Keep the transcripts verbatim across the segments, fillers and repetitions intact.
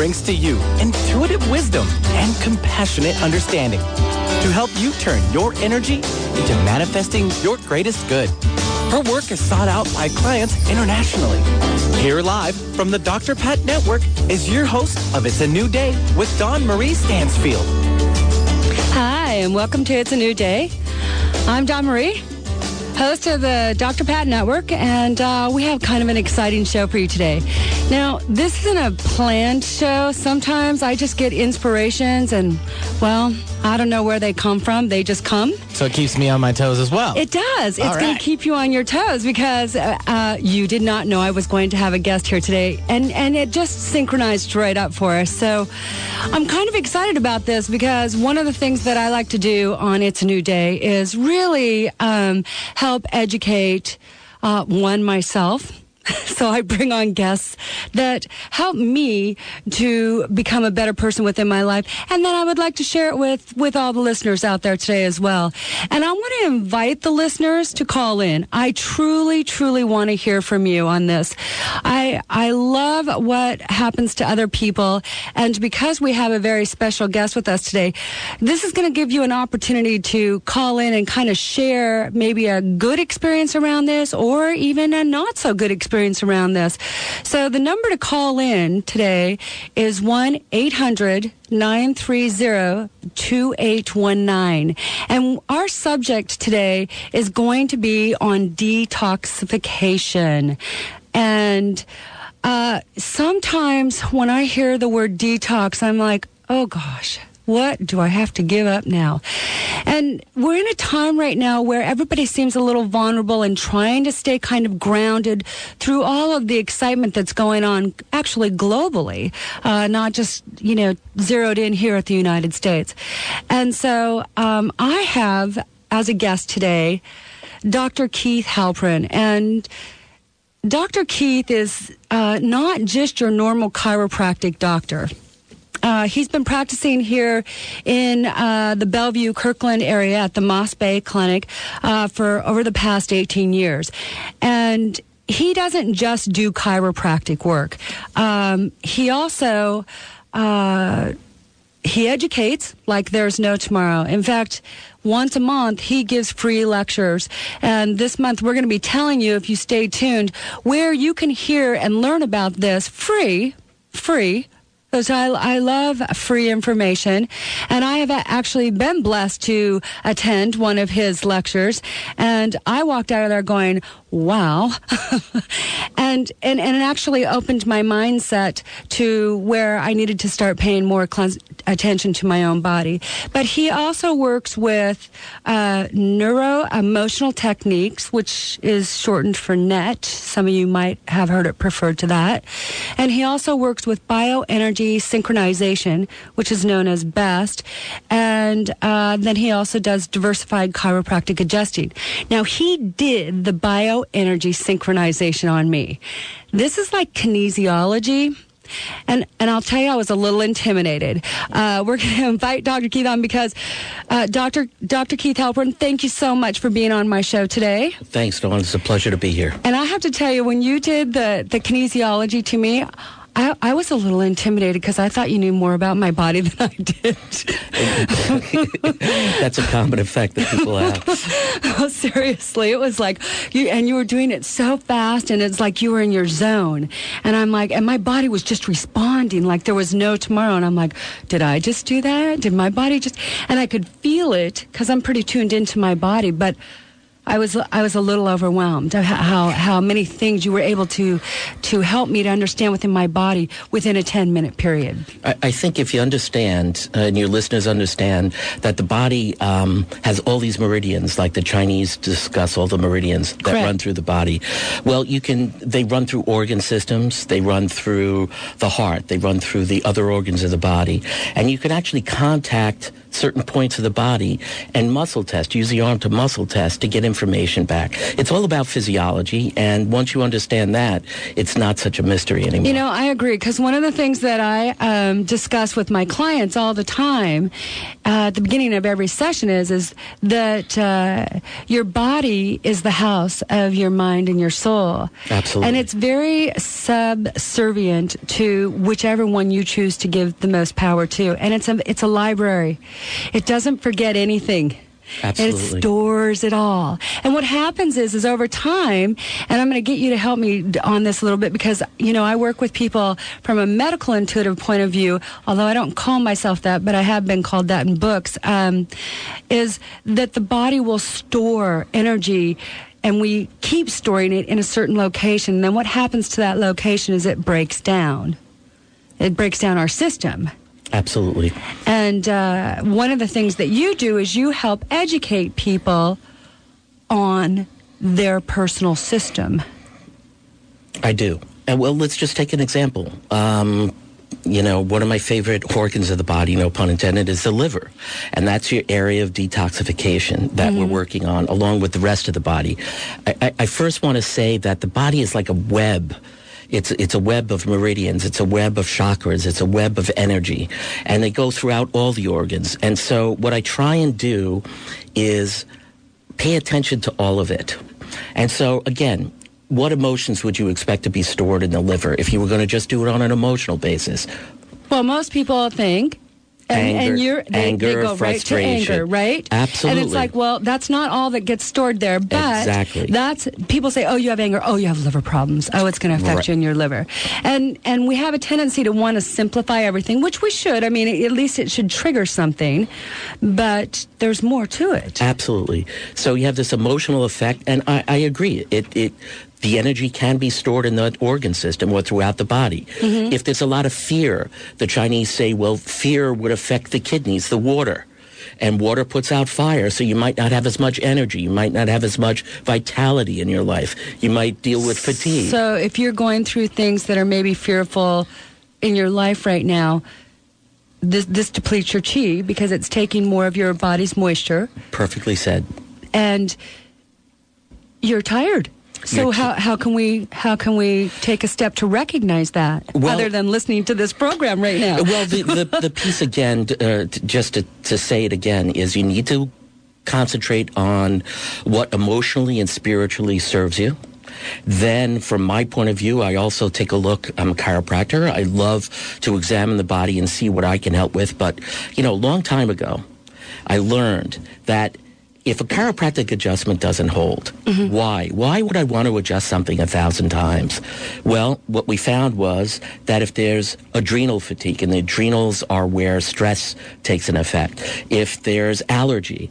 brings to you intuitive wisdom and compassionate understanding to help you turn your energy into manifesting your greatest good. Her work is sought out by clients internationally. Here live from the Doctor Pat Network is your host of It's a New Day with Dawn Marie Stansfield. Hi, and welcome to It's a New Day. I'm Dawn Marie, host of the Doctor Pat Network, and uh, we have kind of an exciting show for you today. Now, this isn't a planned show. Sometimes I just get inspirations, and, well, I don't know where they come from. They just come. So it keeps me on my toes as well. It does. It's All going right. to keep you on your toes because uh, uh, you did not know I was going to have a guest here today, and, and it just synchronized right up for us. So I'm kind of excited about this because one of the things that I like to do on It's a New Day is really um, help educate, uh, one, myself. So I bring on guests that help me to become a better person within my life. And then I would like to share it with, with all the listeners out there today as well. And I want to invite the listeners to call in. I truly, truly want to hear from you on this. I, I love what happens to other people. And because we have a very special guest with us today, this is going to give you an opportunity to call in and kind of share maybe a good experience around this or even a not so good experience around this. So the number to call in today is one eight hundred nine three zero two eight one nine. And our subject today is going to be on detoxification. And uh, sometimes when I hear the word detox, I'm like, oh gosh, what do I have to give up now? And we're in a time right now where everybody seems a little vulnerable and trying to stay kind of grounded through all of the excitement that's going on actually globally, uh, not just, you know, zeroed in here at the United States. And so um, I have, as a guest today, Doctor Keith Halpern. And Doctor Keith is uh, not just your normal chiropractic doctor. Uh, he's been practicing here in uh, the Bellevue, Kirkland area at the Moss Bay Clinic uh, for over the past eighteen years. And he doesn't just do chiropractic work. Um, he also... Uh, He educates like there's no tomorrow. In fact, once a month, he gives free lectures. And this month, we're going to be telling you, if you stay tuned, where you can hear and learn about this free, free, because I, I love free information. And I have actually been blessed to attend one of his lectures. And I walked out of there going, wow. and, and, and it actually opened my mindset to where I needed to start paying more cl- attention to my own body. But he also works with uh, neuro-emotional techniques, which is shortened for N E T. Some of you might have heard it preferred to that. And he also works with bioenergy synchronization, which is known as BEST. And uh, then he also does diversified chiropractic adjusting. Now, he did the bioenergy synchronization on me. This is like kinesiology. And and I'll tell you, I was a little intimidated. Uh, we're going to invite Doctor Keith on because uh, Doctor Doctor Keith Halpern, thank you so much for being on my show today. Thanks, Dawn. It's a pleasure to be here. And I have to tell you, when you did the, the kinesiology to me, I, I was a little intimidated because I thought you knew more about my body than I did. That's a common effect that people have. Oh, seriously, it was like, you, and you were doing it so fast, and it's like you were in your zone. And I'm like, and my body was just responding like there was no tomorrow. And I'm like, did I just do that? Did my body just? And I could feel it because I'm pretty tuned into my body, but I was I was a little overwhelmed at how how many things you were able to to help me to understand within my body within a ten minute period. I, I think if you understand, uh, and your listeners understand, that the body um, has all these meridians, like the Chinese discuss all the meridians that Correct. run through the body. Well, you can. They run through organ systems. They run through the heart. They run through the other organs of the body, and you can actually contact certain points of the body and muscle test, use the arm to muscle test to get information back. It's all about physiology, and once you understand that, it's not such a mystery anymore. You know, I agree, because one of the things that I um, discuss with my clients all the time uh, at the beginning of every session is, is that uh, your body is the house of your mind and your soul. Absolutely. And it's very subservient to whichever one you choose to give the most power to. And it's a, it's a library. It doesn't forget anything. Absolutely. And it stores it all. And what happens is, is over time, and I'm going to get you to help me on this a little bit, because, you know, I work with people from a medical intuitive point of view, although I don't call myself that, but I have been called that in books, um, is that the body will store energy, and we keep storing it in a certain location. And then what happens to that location is it breaks down. It breaks down our system. Absolutely. And uh, one of the things that you do is you help educate people on their personal system. I do. And well, let's just take an example. Um, you know, one of my favorite organs of the body, no pun intended, is the liver. And that's your area of detoxification that mm-hmm. we're working on, along with the rest of the body. I, I, I first want to say that the body is like a web. It's it's a web of meridians. It's a web of chakras. It's a web of energy. And they go throughout all the organs. And so what I try and do is pay attention to all of it. And so, again, what emotions would you expect to be stored in the liver if you were going to just do it on an emotional basis? Well, most people think... And, anger, and you're, they, anger, they go right to anger, right? Absolutely. And it's like, well, that's not all that gets stored there, but exactly. that's, people say, oh, you have anger, oh, you have liver problems, oh, it's going to affect right. you in your liver. And and we have a tendency to want to simplify everything, which we should. I mean, at least it should trigger something, but there's more to it. Absolutely. So you have this emotional effect, and I, I agree. It it The energy can be stored in the organ system or throughout the body. Mm-hmm. If there's a lot of fear, the Chinese say, well, fear would affect the kidneys, the water. And water puts out fire, so you might not have as much energy. You might not have as much vitality in your life. You might deal with fatigue. So if you're going through things that are maybe fearful in your life right now, this, this depletes your chi because it's taking more of your body's moisture. Perfectly said. And you're tired. So how how can we how can we take a step to recognize that, well, other than listening to this program right now? Well, the, the, the piece again, uh, just to, to say it again, is you need to concentrate on what emotionally and spiritually serves you. Then, from my point of view, I also take a look. I'm a chiropractor. I love to examine the body and see what I can help with. But, you know, a long time ago, I learned that if a chiropractic adjustment doesn't hold, mm-hmm. why? Why would I want to adjust something a thousand times? Well, what we found was that if there's adrenal fatigue, and the adrenals are where stress takes an effect, if there's allergy,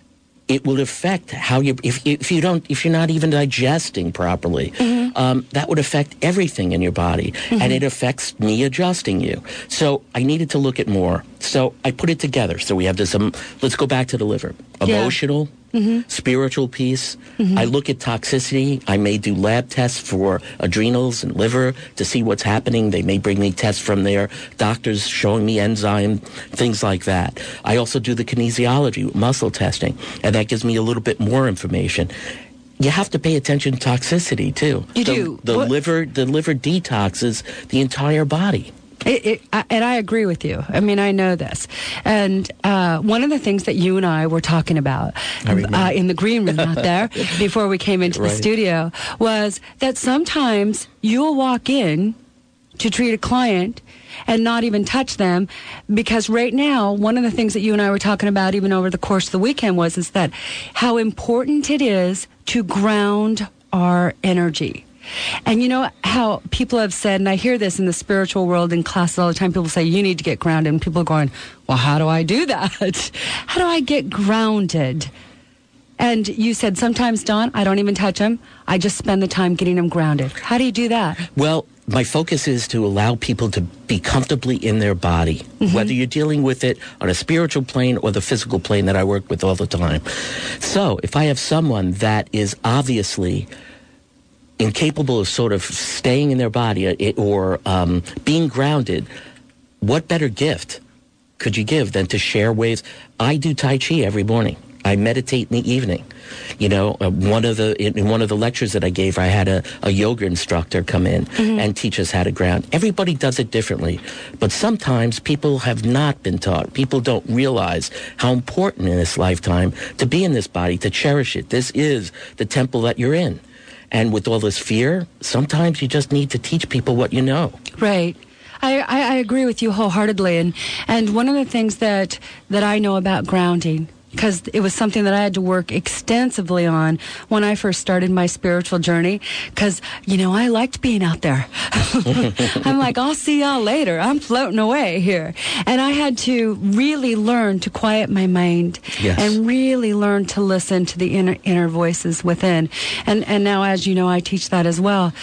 it will affect how you, if, if you don't, if you're not even digesting properly, mm-hmm. um, that would affect everything in your body. Mm-hmm. And it affects me adjusting you. So I needed to look at more. So I put it together. So we have this, um, let's go back to the liver. Emotional, yeah. mm-hmm. spiritual piece. Mm-hmm. I look at toxicity. I may do lab tests for adrenals and liver to see what's happening. They may bring me tests from their doctors showing me enzyme, things like that. I also do the kinesiology, muscle testing, and that gives me a little bit more information. You have to pay attention to toxicity too. You the, do. The what? liver, the liver detoxes the entire body. It, it, I, and I agree with you. I mean, I know this. And uh, one of the things that you and I were talking about uh, in the green room out there before we came into right. the studio was that sometimes you'll walk in to treat a client and not even touch them, because right now, one of the things that you and I were talking about even over the course of the weekend was is that how important it is to ground our energy. And you know how people have said, and I hear this in the spiritual world in classes all the time, people say, you need to get grounded. And people are going, well, how do I do that? How do I get grounded? And you said, sometimes, Don, I don't even touch them. I just spend the time getting them grounded. How do you do that? Well, my focus is to allow people to be comfortably in their body, mm-hmm. whether you're dealing with it on a spiritual plane or the physical plane that I work with all the time. So if I have someone that is obviously incapable of sort of staying in their body or um, being grounded, what better gift could you give than to share ways? I do Tai Chi every morning. I meditate in the evening. You know, uh, one of the in, in one of the lectures that I gave, I had a, a yoga instructor come in mm-hmm. and teach us how to ground. Everybody does it differently, but sometimes people have not been taught. People don't realize how important in this lifetime to be in this body, to cherish it. This is the temple that you're in. And with all this fear, sometimes you just need to teach people what you know. Right. I, I, I agree with you wholeheartedly. And, and one of the things that, that I know about grounding, because it was something that I had to work extensively on when I first started my spiritual journey. Because, you know, I liked being out there. I'm like, I'll see y'all later. I'm floating away here. And I had to really learn to quiet my mind yes. and really learn to listen to the inner, inner voices within. And, and now, as you know, I teach that as well.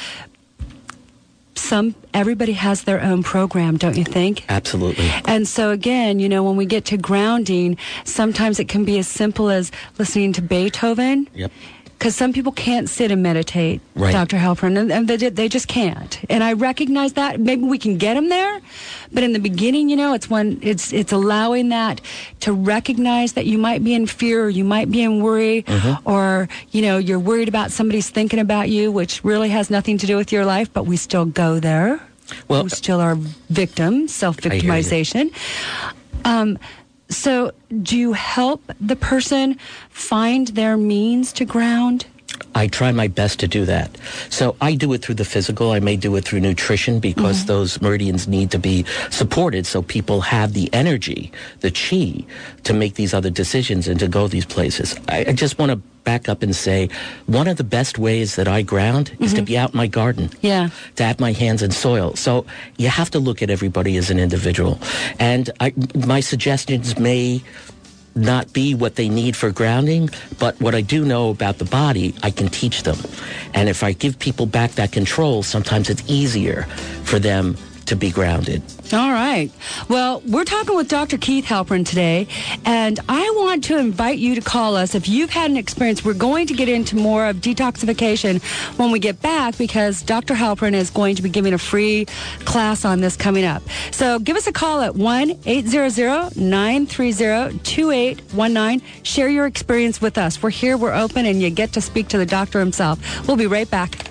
Some everybody has their own program, don't you think? Absolutely. And so again, you know, when we get to grounding, sometimes it can be as simple as listening to Beethoven. Yep. Because some people can't sit and meditate, right. Doctor Halpern, and, and they, they just can't. And I recognize that. Maybe we can get them there, but in the beginning, you know, it's when it's it's allowing that to recognize that you might be in fear, or you might be in worry, mm-hmm. or you know, you're worried about somebody's thinking about you, which really has nothing to do with your life, but we still go there. Well, we still are victims, self-victimization. Um, So, do you help the person find their means to ground? I try my best to do that. So I do it through the physical. I may do it through nutrition because mm-hmm. those meridians need to be supported so people have the energy, the chi, to make these other decisions and to go these places. I, I just want to back up and say one of the best ways that I ground mm-hmm. is to be out in my garden. Yeah. To have my hands in soil. So you have to look at everybody as an individual. And I, my suggestions may not be what they need for grounding, but what I do know about the body, I can teach them. And if I give people back that control, sometimes it's easier for them to be grounded. All right. Well, we're talking with Doctor Keith Halpern today, and I want to invite you to call us if you've had an experience. We're going to get into more of detoxification when we get back because Doctor Halpern is going to be giving a free class on this coming up. So give us a call at one eight hundred, nine three zero, two eight one nine. Share your experience with us. We're here, we're open, and you get to speak to the doctor himself. We'll be right back.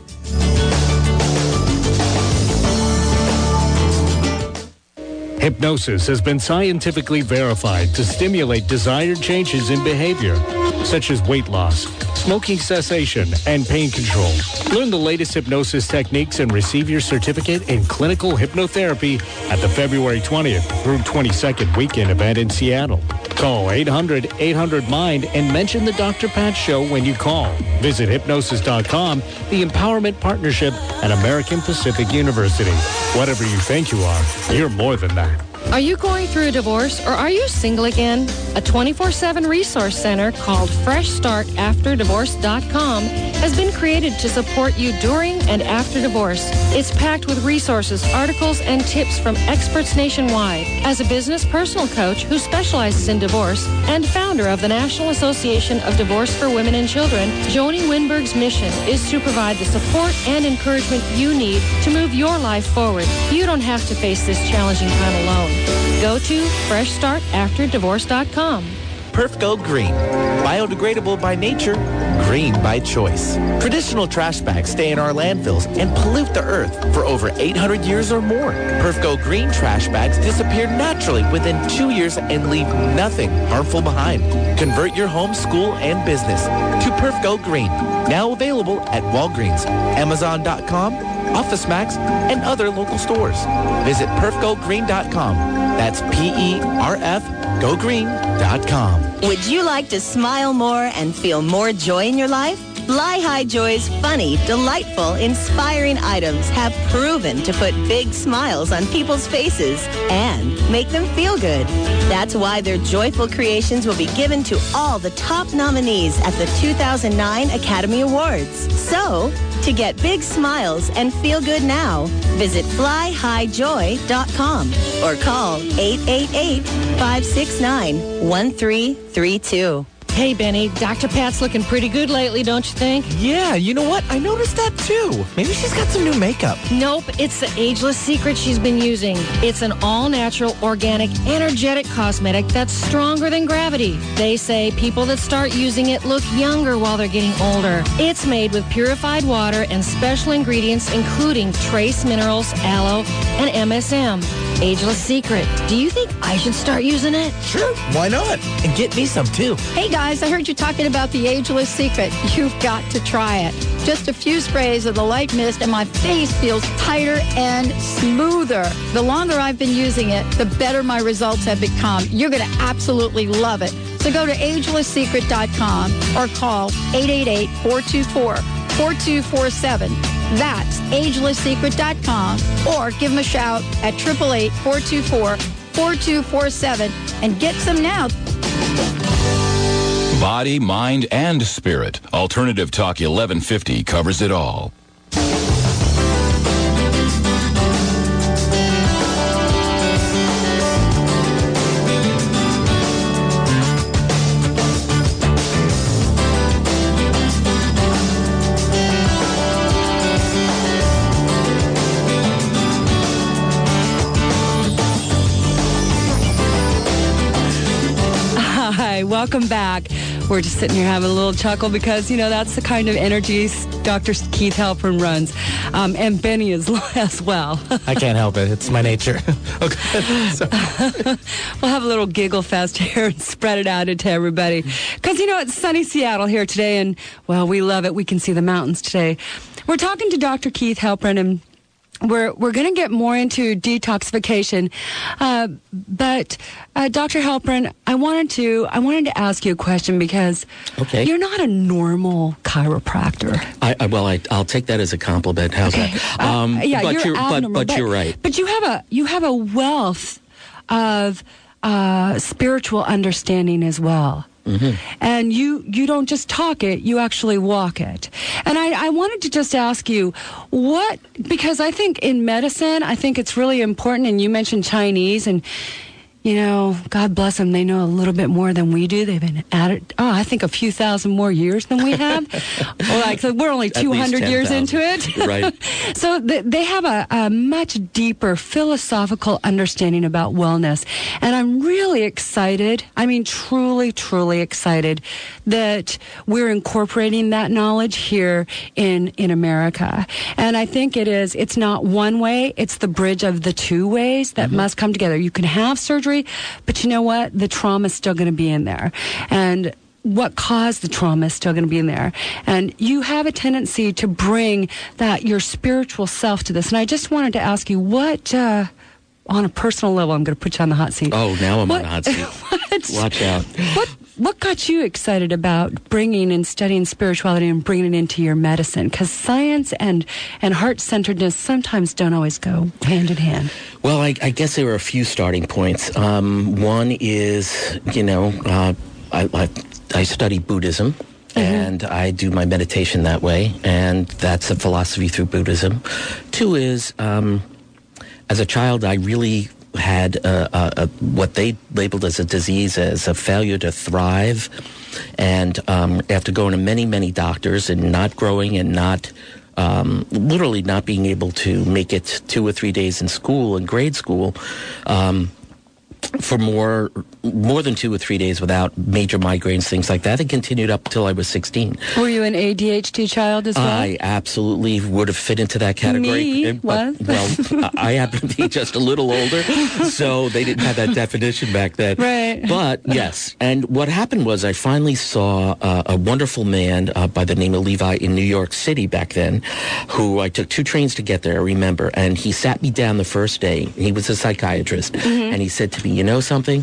Hypnosis has been scientifically verified to stimulate desired changes in behavior, such as weight loss, smoking cessation, and pain control. Learn the latest hypnosis techniques and receive your certificate in clinical hypnotherapy at the February twentieth through twenty-second weekend event in Seattle. Call eight hundred, eight hundred, MIND and mention the Doctor Pat Show when you call. Visit hypnosis dot com, the Empowerment Partnership, and American Pacific University. Whatever you think you are, you're more than that. Are you going through a divorce or are you single again? A twenty-four seven resource center called Fresh Start After Divorce dot com has been created to support you during and after divorce. It's packed with resources, articles, and tips from experts nationwide. As a business personal coach who specializes in divorce and founder of the National Association of Divorce for Women and Children, Joni Winberg's mission is to provide the support and encouragement you need to move your life forward. You don't have to face this challenging time alone. Go to Fresh Start After Divorce dot com. PerfGo Green. Biodegradable by nature, green by choice. Traditional trash bags stay in our landfills and pollute the earth for over eight hundred years or more. PerfGo Green trash bags disappear naturally within two years and leave nothing harmful behind. Convert your home, school, and business to PerfGo Green. Now available at Walgreens, Amazon dot com, OfficeMax, and other local stores. Visit Perf Go Green dot com. That's P E R F Go Green dot com. Would you like to smile more and feel more joy in your life? Fly High Joy's funny, delightful, inspiring items have proven to put big smiles on people's faces and make them feel good. That's why their joyful creations will be given to all the top nominees at the two thousand nine Academy Awards. So, to get big smiles and feel good now, visit fly high joy dot com or call eight eight eight, five six nine, one three three two. Hey, Benny, Doctor Pat's looking pretty good lately, don't you think? Yeah, you know what? I noticed that too. Maybe she's got some new makeup. Nope, it's the Ageless Secret she's been using. It's an all-natural, organic, energetic cosmetic that's stronger than gravity. They say people that start using it look younger while they're getting older. It's made with purified water and special ingredients including trace minerals, aloe, and M S M. Ageless Secret. Do you think I should start using it? Sure, why not? And get me some too. Hey guys, I heard you talking about the Ageless Secret. You've got to try it. Just a few sprays of the light mist and my face feels tighter and smoother. The longer I've been using it, the better my results have become. You're going to absolutely love it. So go to ageless secret dot com or call eight eight eight, four two four, four two four seven. That's ageless secret dot com or give them a shout at eight eight eight, four two four, four two four seven and get some now. Body, mind, and spirit. Alternative Talk eleven fifty covers it all. Hi, welcome back. We're just sitting here having a little chuckle because, you know, that's the kind of energy Doctor Keith Halpern runs. Um, and Benny is as well. I can't help it. It's my nature. Okay. So. We'll have a little giggle fest here and spread it out into everybody. Because, you know, it's sunny Seattle here today, and, well, we love it. We can see the mountains today. We're talking to Doctor Keith Halpern, and We're we're going to get more into detoxification, uh, but uh, Doctor Halpern, I wanted to I wanted to ask you a question because okay. you're not a normal chiropractor. I, I well, I, I'll take that as a compliment. How's okay. that? Um, uh, yeah, but you're, you're abnormal, but, but, but you're right. But you have a you have a wealth of uh, spiritual understanding as well. Mm-hmm. And you, you don't just talk it, you actually walk it. And I, I wanted to just ask you, what, because I think in medicine, I think it's really important, and you mentioned Chinese, and, you know, God bless them, they know a little bit more than we do. They've been at it, oh, I think a few thousand more years than we have. Well, like, so we're only two hundred years into it. Right. So th- they have a, a much deeper philosophical understanding about wellness. And I'm really excited, I mean, truly, truly excited that we're incorporating that knowledge here in, in America. And I think it is, it's not one way, it's the bridge of the two ways that mm-hmm. must come together. You can have surgery, but you know what? The trauma is still going to be in there. And what caused the trauma is still going to be in there. And you have a tendency to bring that, your spiritual self to this. And I just wanted to ask you, what, uh, on a personal level, I'm going to put you on the hot seat. Oh, now I'm what, on the hot seat. what, Watch out. What, what got you excited about bringing and studying spirituality and bringing it into your medicine? Because science and, and heart-centeredness sometimes don't always go hand in hand. Well, I, I guess there are a few starting points. Um, one is, you know, uh, I, I, I study Buddhism, mm-hmm. and I do my meditation that way, and that's a philosophy through Buddhism. Two is, um, as a child, I really had a, a, a, what they labeled as a disease, as a failure to thrive, and um, after going to many, many doctors and not growing and not Um, literally not being able to make it two or three days in school, in grade school, um, for more more than two or three days without major migraines, things like that. It continued up until I was sixteen. Were you an A D H D child as well? I absolutely would have fit into that category. Me but, was. Well, I happen to be just a little older, so they didn't have that definition back then. Right. But, yes. And what happened was I finally saw uh, a wonderful man uh, by the name of Levi in New York City back then, who I took two trains to get there, I remember. And he sat me down the first day. He was a psychiatrist. Mm-hmm. And he said to me, you know something?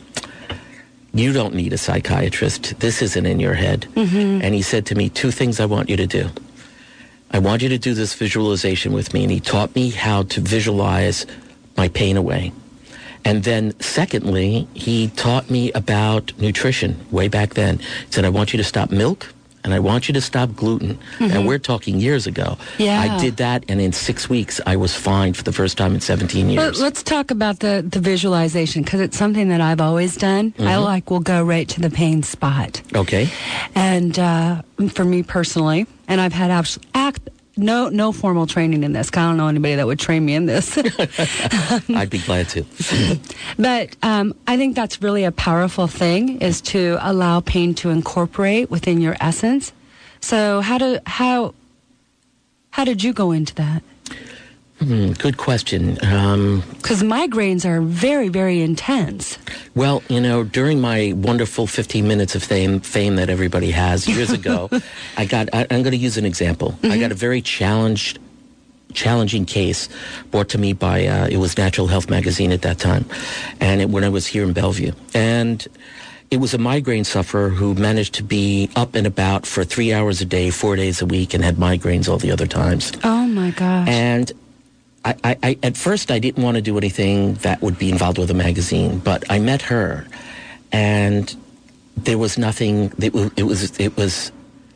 You don't need a psychiatrist. This isn't in your head. Mm-hmm. And he said to me, two things I want you to do. I want you to do this visualization with me. And he taught me how to visualize my pain away. And then secondly, he taught me about nutrition way back then. He said, I want you to stop milk. and I want you to stop gluten. Mm-hmm. And we're talking years ago. Yeah. I did that, and in six weeks, I was fine for the first time in seventeen years. But let's talk about the, the visualization, because it's something that I've always done. Mm-hmm. I like will go right to the pain spot. Okay. And uh, for me personally, and I've had abs- act, no no formal training in this. I don't know anybody that would train me in this. I'd be glad to. But um, I think that's really a powerful thing, is to allow pain to incorporate within your essence. So how do how how did you go into that? Hmm, good question. Um, Because migraines are very, very intense. well, you know, during my wonderful fifteen minutes of fame, fame that everybody has years ago, I got, I, I'm going to use an example. Mm-hmm. I got a very challenged, challenging case brought to me by, uh, it was Natural Health Magazine at that time, and it, when I was here in Bellevue. And it was a migraine sufferer who managed to be up and about for three hours a day, four days a week, and had migraines all the other times. Oh, my gosh. And I, I, I, at first, I didn't want to do anything that would be involved with a magazine, but I met her, and there was nothing. It was, it was, it was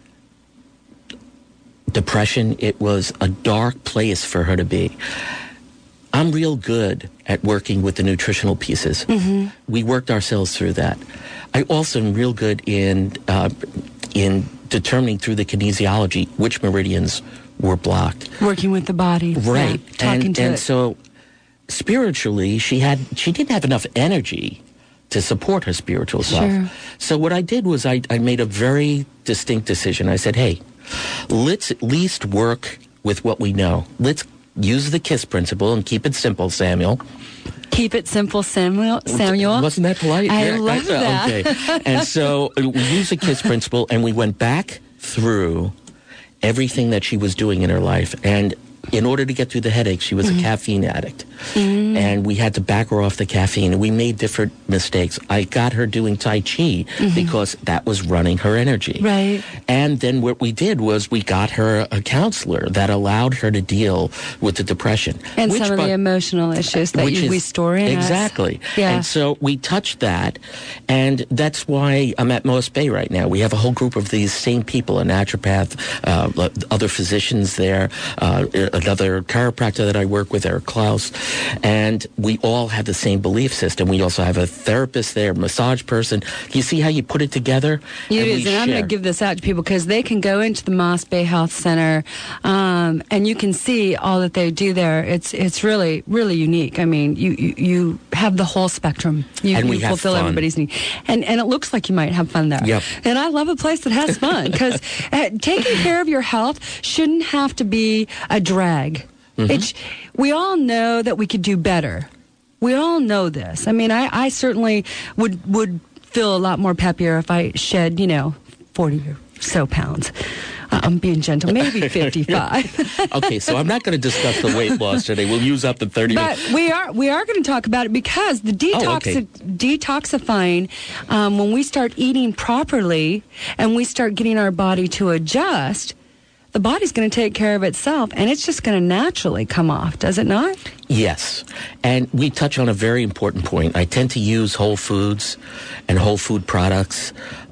depression. It was a dark place for her to be. I'm real good at working with the nutritional pieces. Mm-hmm. We worked ourselves through that. I also am real good in uh, in determining through the kinesiology which meridians were blocked. Working with the body. Right. Yeah, talking and to and it. so spiritually, she had she didn't have enough energy to support her spiritual self. Sure. So what I did was I, I made a very distinct decision. I said, hey, let's at least work with what we know. Let's use the KISS principle and keep it simple, Samuel. Keep it simple, Samuel. Samuel. Wasn't that polite? I Yeah, love that. Okay. And so we used the KISS principle, and we went back through everything that she was doing in her life. And in order to get through the headache, she was mm-hmm. a caffeine addict. Mm-hmm. And we had to back her off the caffeine. And we made different mistakes. I got her doing Tai Chi mm-hmm. because that was running her energy. Right. And then what we did was we got her a counselor that allowed her to deal with the depression. And which, some of but, the emotional issues that you, is, we store in Exactly. us. Yeah. And so we touched that. And that's why I'm at Moss Bay right now. We have a whole group of these same people, a naturopath, uh, other physicians there, uh, another chiropractor that I work with, Eric Klaus, and we all have the same belief system. We also have a therapist there, massage person. You see how you put it together? You and, and I'm going to give this out to people because they can go into the Moss Bay Health Center um, and you can see all that they do there. It's it's really, really unique. I mean, you, you, you have the whole spectrum. You, and we you have fulfill fun. everybody's need. And, and it looks like you might have fun there. Yep. And I love a place that has fun because uh, taking care of your health shouldn't have to be a drag. Mm-hmm. It's, we all know that we could do better. We all know this. I mean, I, I certainly would would feel a lot more peppier if I shed, you know, forty or so pounds. Uh, I'm being gentle, maybe fifty-five. Okay, so I'm not going to discuss the weight loss today. We'll use up the thirty But minutes. we are we are going to talk about it because the detox Oh, okay. detoxifying, um, when we start eating properly and we start getting our body to adjust, the body's going to take care of itself, and it's just going to naturally come off, does it not? Yes. And we touch on a very important point. I tend to use whole foods and whole food products.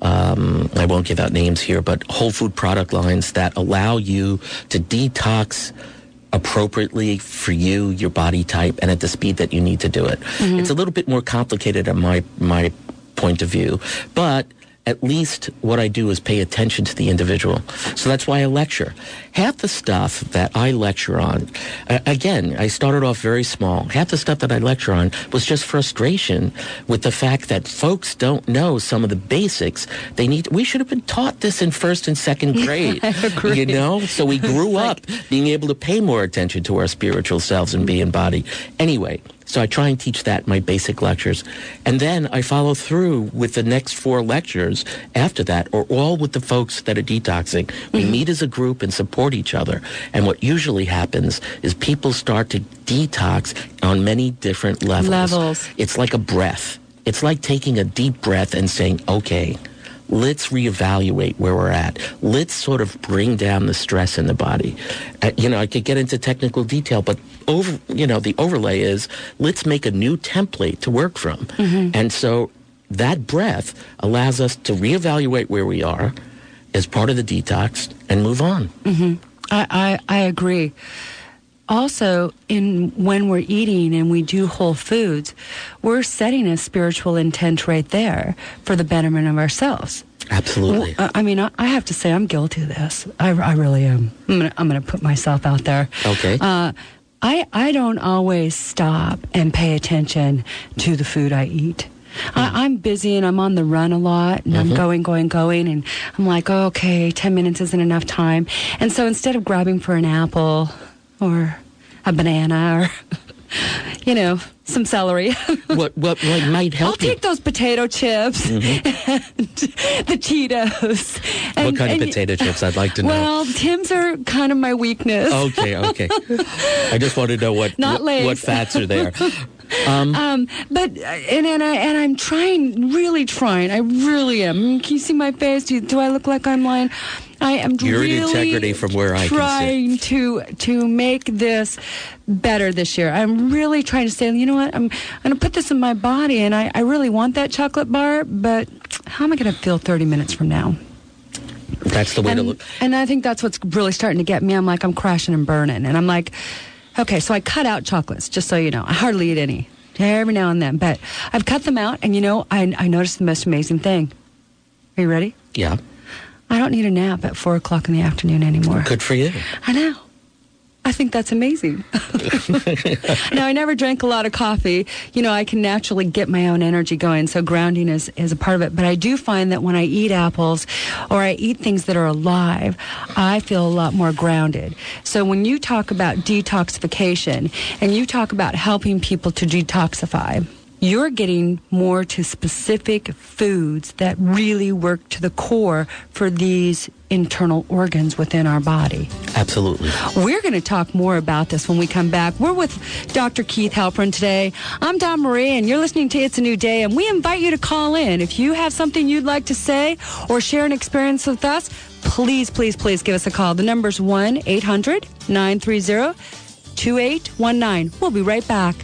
Um, I won't give out names here, but whole food product lines that allow you to detox appropriately for you, your body type, and at the speed that you need to do it. Mm-hmm. It's a little bit more complicated in my, my point of view, but at least what I do is pay attention to the individual. So that's why I lecture. Half the stuff that I lecture on, uh, again, I started off very small. Half the stuff that I lecture on was just frustration with the fact that folks don't know some of the basics. They need. We should have been taught this in first and second grade. I agree. You know? So we grew up being able to pay more attention to our spiritual selves and be embodied. Anyway, so I try and teach that in my basic lectures. And then I follow through with the next four lectures after that, or all with the folks that are detoxing. We mm-hmm. meet as a group and support each other. And what usually happens is people start to detox on many different levels. Levels. It's like a breath. It's like taking a deep breath and saying, okay, let's reevaluate where we're at. Let's sort of bring down the stress in the body. Uh, you know, I could get into technical detail, but over, you know, the overlay is let's make a new template to work from. Mm-hmm. And so that breath allows us to reevaluate where we are as part of the detox and move on. Mm-hmm. I, I, I agree. Also, in when we're eating and we do whole foods, we're setting a spiritual intent right there for the betterment of ourselves. Absolutely. Well, I mean, I, I have to say I'm guilty of this. I, I really am. I'm gonna, I'm gonna put myself out there. Okay. Uh, I I don't always stop and pay attention to the food I eat. I, I'm busy and I'm on the run a lot, and mm-hmm. I'm going, going, going, and I'm like, oh, okay, ten minutes isn't enough time. And so instead of grabbing for an apple or a banana or, you know, some celery. what, what what might help I'll you? take those potato chips mm-hmm. and the Cheetos. And, what kind and, of potato chips? I'd like to know. Well, Tim's are kind of my weakness. Okay, okay. I just want to know what Not what, what fats are there. Um, um, but and and, I, and I'm trying, really trying. I really am. Can you see my face? Do, do I look like I'm lying? I am You're really in integrity from where I trying can see. to to make this better this year. I'm really trying to say, you know what? I'm, I'm going to put this in my body, and I, I really want that chocolate bar, but how am I going to feel thirty minutes from now? That's the way and, to look. And I think that's what's really starting to get me. I'm like, I'm crashing and burning. And I'm like, okay, so I cut out chocolates, just so you know. I hardly eat any, every now and then. But I've cut them out, and you know, I, I noticed the most amazing thing. Are you ready? Yeah. I don't need a nap at four o'clock in the afternoon anymore. Good for you. I know. I think that's amazing. Now, I never drank a lot of coffee. You know, I can naturally get my own energy going, so grounding is, is a part of it. But I do find that when I eat apples or I eat things that are alive, I feel a lot more grounded. So when you talk about detoxification and you talk about helping people to detoxify, you're getting more to specific foods that really work to the core for these internal organs within our body. Absolutely. We're going to talk more about this when we come back. We're with Doctor Keith Halpern today. I'm Don Marie, and you're listening to It's a New Day, and we invite you to call in. If you have something you'd like to say or share an experience with us, please, please, please give us a call. The number's one eight hundred nine three zero two eight one nine. We'll be right back.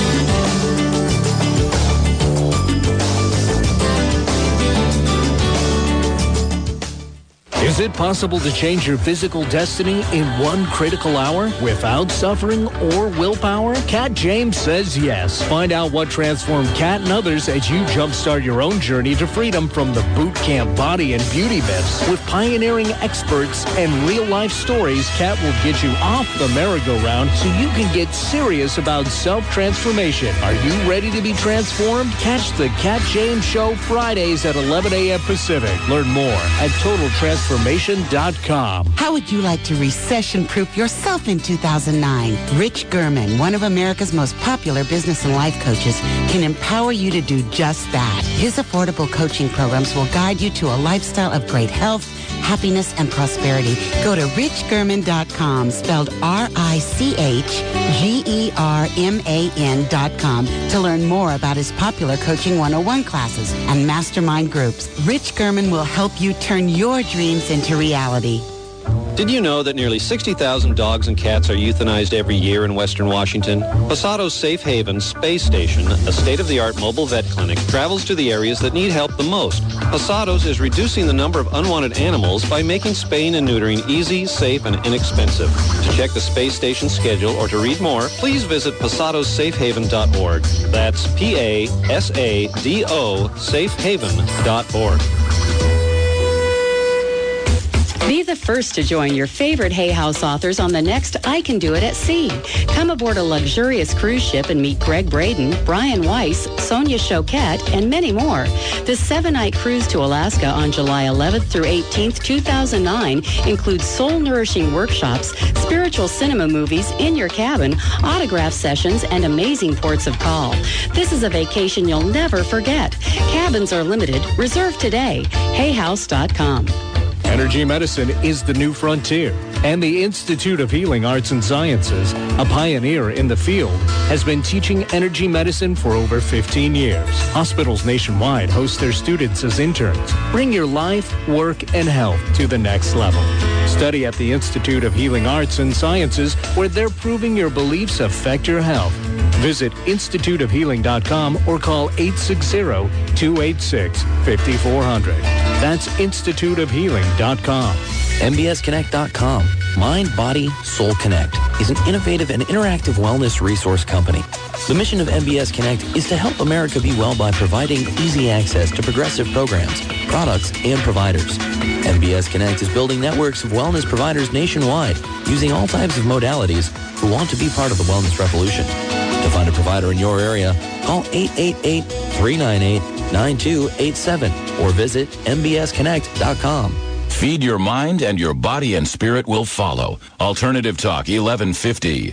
Is it possible to change your physical destiny in one critical hour without suffering or willpower? Kat James says yes. Find out what transformed Kat and others as you jumpstart your own journey to freedom from the boot camp body and beauty myths. With pioneering experts and real-life stories, Kat will get you off the merry-go-round so you can get serious about self-transformation. Are you ready to be transformed? Catch the Kat James Show Fridays at eleven a.m. Pacific. Learn more at total transformation dot com. How would you like to recession-proof yourself in two thousand nine? Rich German, one of America's most popular business and life coaches, can empower you to do just that. His affordable coaching programs will guide you to a lifestyle of great health, happiness, and prosperity. Go to rich german dot com, spelled R I C H G E R M A N dot com, to learn more about his popular Coaching one oh one classes and mastermind groups. Rich German will help you turn your dreams into reality. Did you know that nearly sixty thousand dogs and cats are euthanized every year in Western Washington? Pasado's Safe Haven Space Station, a state-of-the-art mobile vet clinic, travels to the areas that need help the most. Pasado's is reducing the number of unwanted animals by making spaying and neutering easy, safe, and inexpensive. To check the space station schedule or to read more, please visit pasados safe haven dot org. That's P A S A D O safe haven dot org. Be the first to join your favorite Hay House authors on the next I Can Do It at Sea. Come aboard a luxurious cruise ship and meet Greg Braden, Brian Weiss, Sonia Choquette, and many more. This seven-night cruise to Alaska on July eleventh through eighteenth, two thousand nine includes soul-nourishing workshops, spiritual cinema movies in your cabin, autograph sessions, and amazing ports of call. This is a vacation you'll never forget. Cabins are limited. Reserve today. hay house dot com. Energy medicine is the new frontier, and the Institute of Healing Arts and Sciences, a pioneer in the field, has been teaching energy medicine for over fifteen years. Hospitals nationwide host their students as interns. Bring your life, work, and health to the next level. Study at the Institute of Healing Arts and Sciences, where they're proving your beliefs affect your health. Visit institute of healing dot com or call eight six zero, two eight six, five four zero zero. That's institute of healing dot com. M B S Connect dot com. Mind, Body, Soul Connect is an innovative and interactive wellness resource company. The mission of M B S Connect is to help America be well by providing easy access to progressive programs, products, and providers. M B S Connect is building networks of wellness providers nationwide using all types of modalities who want to be part of the wellness revolution. To find a provider in your area, call eight eight eight, three nine eight, nine two eight seven or visit M B S Connect dot com. Feed your mind and your body and spirit will follow. Alternative Talk eleven fifty.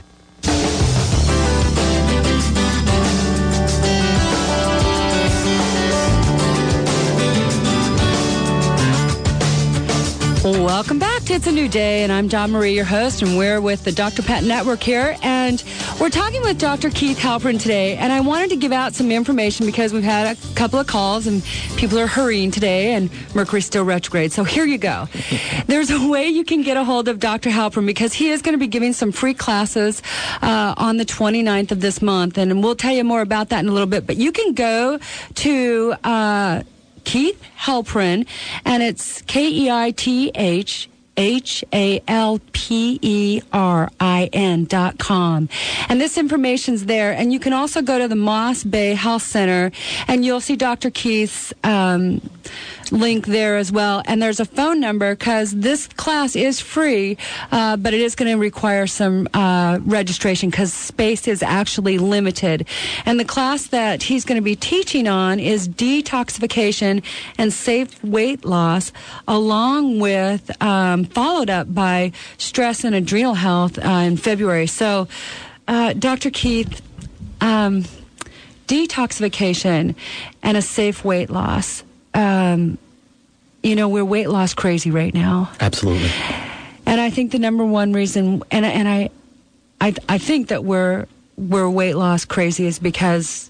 Welcome back to It's a New Day, and I'm Dawn Marie, your host, and we're with the Doctor Pat Network here, and we're talking with Doctor Keith Halperin today, and I wanted to give out some information because we've had a couple of calls, and people are hurrying today, and Mercury's still retrograde, so here you go. There's a way you can get a hold of Doctor Halperin because he is going to be giving some free classes uh, on the twenty-ninth of this month, and we'll tell you more about that in a little bit, but you can go to... Uh, Keith Halperin, and it's K E I T H H A L P E R I N dot com. And this information's there. And you can also go to the Moss Bay Health Center, and you'll see Doctor Keith's um, link there as well. And there's a phone number because this class is free, uh, but it is going to require some uh, registration because space is actually limited. And the class that he's going to be teaching on is detoxification and safe weight loss, along with um, followed up by stress and adrenal health uh, in February. So, uh, Doctor Keith, um, detoxification and a safe weight loss. Um, you know, we're weight loss crazy right now. Absolutely. And I think the number one reason, and and I, I, I think that we're we're weight loss crazy is because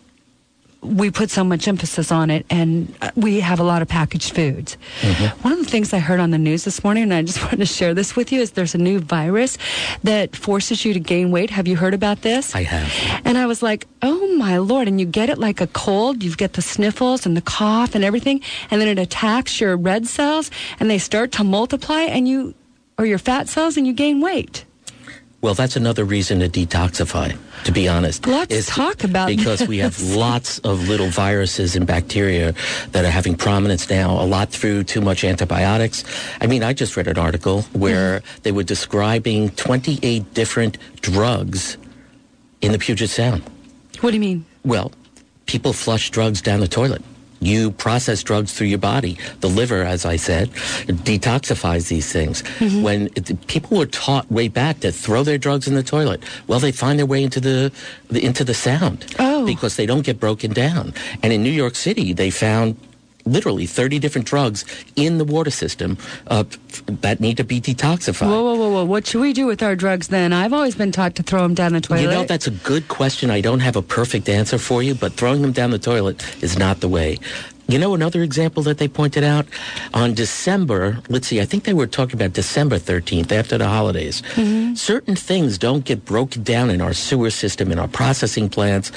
we put so much emphasis on it, and we have a lot of packaged foods. Mm-hmm. One of the things I heard on the news this morning, and I just wanted to share this with you, is there's a new virus that forces you to gain weight. Have you heard about this? I have. And I was like, oh my Lord, and you get it like a cold, you get the sniffles and the cough and everything, and then it attacks your red cells, and they start to multiply, and you, or your fat cells, and you gain weight. Well, that's another reason to detoxify, to be honest. Let's talk about Because this. we have lots of little viruses and bacteria that are having prominence now, a lot through too much antibiotics. I mean, I just read an article where mm-hmm. they were describing twenty-eight different drugs in the Puget Sound. What do you mean? Well, people flush drugs down the toilet. You process drugs through your body. The liver, as I said, detoxifies these things. Mm-hmm. When it, people were taught way back to throw their drugs in the toilet, well, they find their way into the, the into the Sound oh. because they don't get broken down. And in New York City, they found literally thirty different drugs in the water system uh, that need to be detoxified. Whoa, whoa, whoa, whoa. What should we do with our drugs then? I've always been taught to throw them down the toilet. You know, that's a good question. I don't have a perfect answer for you, but throwing them down the toilet is not the way. You know, another example that they pointed out on December, let's see, I think they were talking about December thirteenth, after the holidays. Mm-hmm. Certain things don't get broken down in our sewer system, in our processing plants.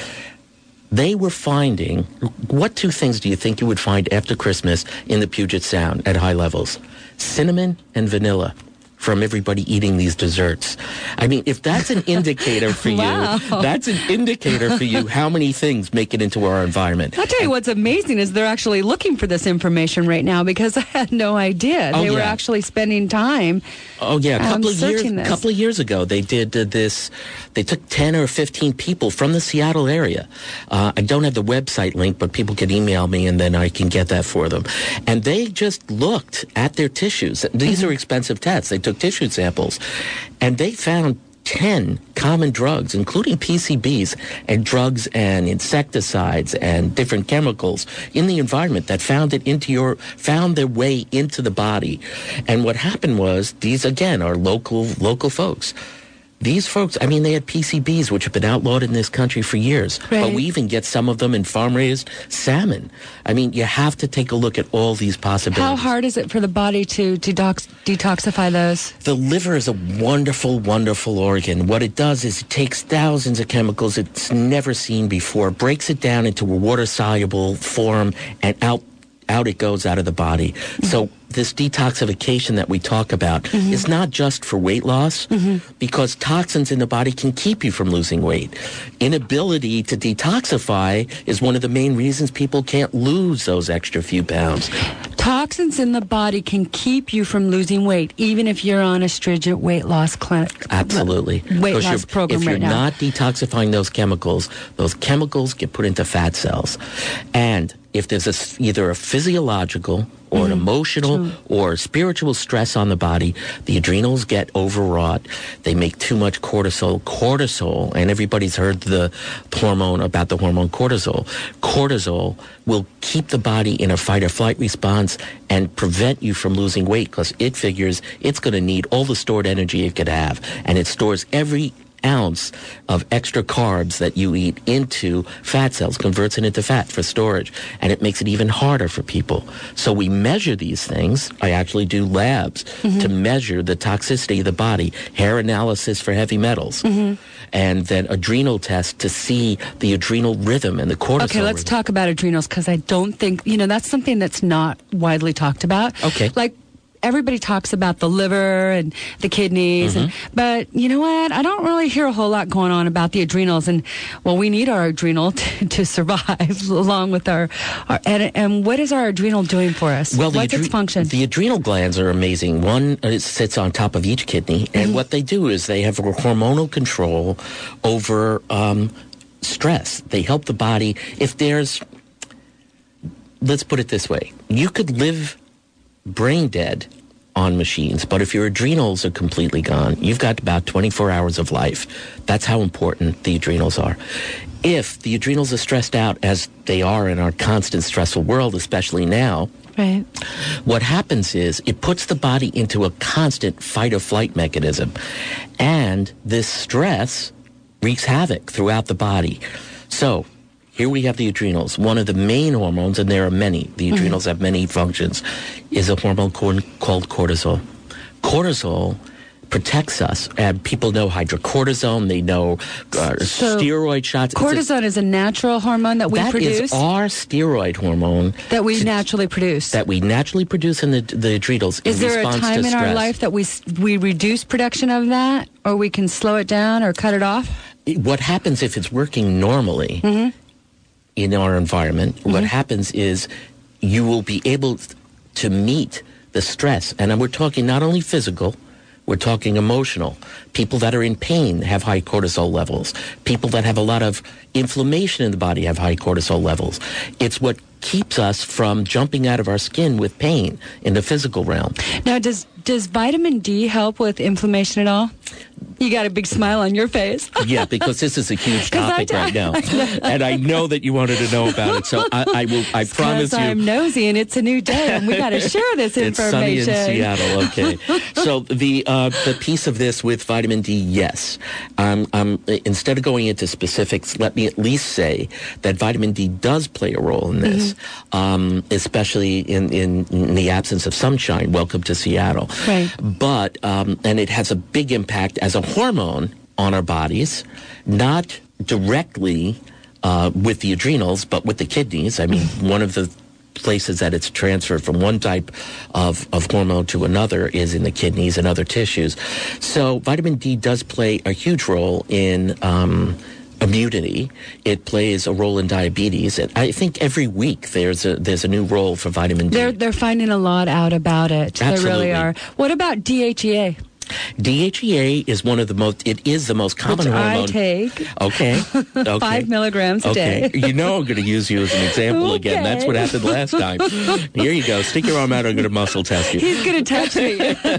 They were finding, what two things do you think you would find after Christmas in the Puget Sound at high levels? Cinnamon and vanilla from everybody eating these desserts. I mean, if that's an indicator for wow. you, that's an indicator for you how many things make it into our environment. I'll tell you what's amazing is they're actually looking for this information right now because I had no idea. Oh, they yeah. were actually spending time Oh, yeah. A couple um, of years, this. couple of years ago, they did uh, this. They took ten or fifteen people from the Seattle area. Uh, I don't have the website link, but people can email me, and then I can get that for them. And they just looked at their tissues. These mm-hmm. are expensive tests. They took tissue samples, and they found ten common drugs, including P C Bs and drugs and insecticides and different chemicals in the environment that found it into your found their way into the body. And what happened was, these again are local local folks. These folks, I mean, they had P C Bs, which have been outlawed in this country for years. Right. But we even get some of them in farm-raised salmon. I mean, you have to take a look at all these possibilities. How hard is it for the body to detox, detoxify those? The liver is a wonderful, wonderful organ. What it does is it takes thousands of chemicals it's never seen before, breaks it down into a water-soluble form, and out out it goes out of the body. Mm-hmm. So this detoxification that we talk about mm-hmm. is not just for weight loss, mm-hmm. because toxins in the body can keep you from losing weight. Inability to detoxify is one of the main reasons people can't lose those extra few pounds. Toxins in the body can keep you from losing weight, even if you're on a stringent weight loss clinic. Absolutely. Weight loss program right now. If you're right not detoxifying those chemicals, those chemicals get put into fat cells. And if there's a, either a physiological or an emotional True. or spiritual stress on the body, the adrenals get overwrought. They make too much cortisol. Cortisol, and everybody's heard the hormone about the hormone cortisol. Cortisol will keep the body in a fight-or-flight response and prevent you from losing weight because it figures it's going to need all the stored energy it could have. And it stores every ounce of extra carbs that you eat into fat cells, converts it into fat for storage, and it makes it even harder for people. So we measure these things. I actually do labs mm-hmm. to measure the toxicity of the body, hair analysis for heavy metals, mm-hmm. and then adrenal tests to see the adrenal rhythm and the cortisol. Okay, let's rhythm. talk about adrenals because I don't think, you know, that's something that's not widely talked about. Okay. Like, everybody talks about the liver and the kidneys, mm-hmm. and, but you know what? I don't really hear a whole lot going on about the adrenals. And, well, we need our adrenal to, to survive along with our, our and, and what is our adrenal doing for us? Well, What's adre- its function? The adrenal glands are amazing. One uh, sits on top of each kidney, and Mm-hmm. what they do is they have hormonal control over um, stress. They help the body. If there's, let's put it this way, you could live brain dead on machines, but if your adrenals are completely gone, you've got about twenty-four hours of life. That's how important the adrenals are. If the adrenals are stressed out, as they are in our constant stressful world, especially now, right. what happens is it puts the body into a constant fight-or-flight mechanism, and this stress wreaks havoc throughout the body. So here we have the adrenals. One of the main hormones, and there are many, the adrenals mm-hmm. have many functions, is a hormone called cortisol. Cortisol protects us, and people know hydrocortisone, they know uh, so steroid shots. Cortisone a, is a natural hormone that we that produce? That is our steroid hormone. That we to, naturally produce? That we naturally produce in the, the adrenals Is in there a response time to in stress. our life that we we reduce production of that, or we can slow it down or cut it off? What happens if it's working normally mm-hmm. in our environment, mm-hmm. what happens is you will be able to meet the stress. And we're talking not only physical, we're talking emotional. People that are in pain have high cortisol levels. People that have a lot of inflammation in the body have high cortisol levels. It's what keeps us from jumping out of our skin with pain in the physical realm. Now, does does vitamin D help with inflammation at all? You got a big smile on your face. Yeah, because this is a huge topic right now, and I know that you wanted to know about it. So I, I will. I promise you. I'm nosy, and it's a new day, and we got to share this information. It's sunny in Seattle. Okay, so the uh, the piece of this with vitamin D, yes. Um, um, instead of going into specifics, let me at least say that vitamin D does play a role in this, mm-hmm. um, especially in, in in the absence of sunshine. Welcome to Seattle. Right. But um, and it has a big impact as a hormone on our bodies, not directly uh, with the adrenals, but with the kidneys. I mean, one of the places that it's transferred from one type of, of hormone to another is in the kidneys and other tissues. So vitamin D does play a huge role in um, immunity. It plays a role in diabetes. And I think every week there's a there's a new role for vitamin D. They're, they're finding a lot out about it. Absolutely. They really are. What about D H E A? D H E A is one of the most, it is the most common Which hormone. I take. Okay. okay. Five milligrams a okay. day. You know I'm going to use you as an example okay. again. That's what happened last time. Here you go. Stick your arm out. I'm going to muscle test you. He's going to touch me.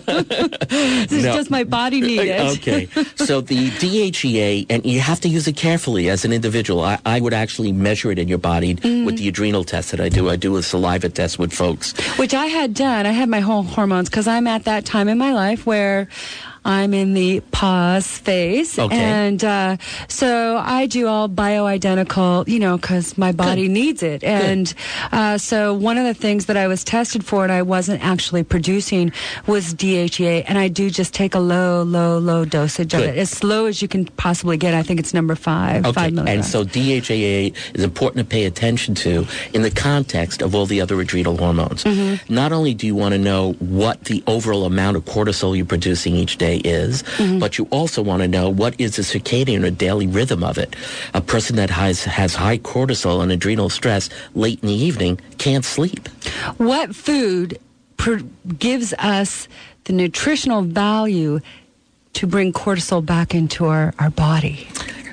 This is no. just my body need it. Okay. So the D H E A, and you have to use it carefully as an individual. I, I would actually measure it in your body mm. with the adrenal test that I do. I do a saliva test with folks. Which I had done. I had my whole hormones because I'm at that time in my life where I'm in the pause phase. Okay. And uh, so I do all bioidentical, you know, because my body Good. needs it. And uh, so one of the things that I was tested for and I wasn't actually producing was D H E A. And I do just take a low, low, low dosage Good. of it. As low as you can possibly get. I think it's number five, okay. five milligrams. And so D H E A is important to pay attention to in the context of all the other adrenal hormones. Mm-hmm. Not only do you want to know what the overall amount of cortisol you're producing each day is, mm-hmm. but you also want to know what is the circadian or daily rhythm of it. A person that has, has high cortisol and adrenal stress late in the evening can't sleep. What food pr- gives us the nutritional value to bring cortisol back into our, our body?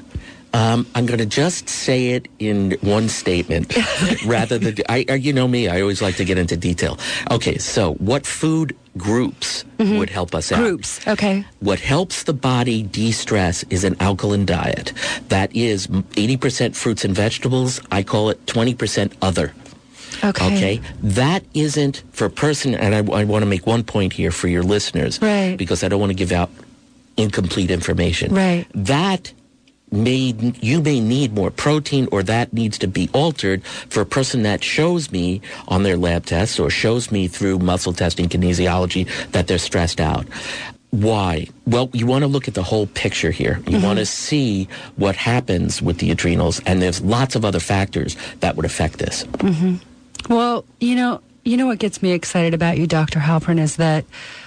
Um, I'm going to just say it in one statement rather than, I, you know me, I always like to get into detail. Okay, so what food groups mm-hmm. would help us out? Groups, okay. What helps the body de-stress is an alkaline diet. That is eighty percent fruits and vegetables. I call it twenty percent other. Okay. Okay. That isn't for a person, and I, I want to make one point here for your listeners. Right. Because I don't want to give out incomplete information. Right. That may, you may need more protein, or that needs to be altered for a person that shows me on their lab tests or shows me through muscle testing, kinesiology, that they're stressed out. Why? Well, you want to look at the whole picture here. You mm-hmm. want to see what happens with the adrenals, and there's lots of other factors that would affect this. Mm-hmm. Well, you know, you know what gets me excited about you, Doctor Halpern, is that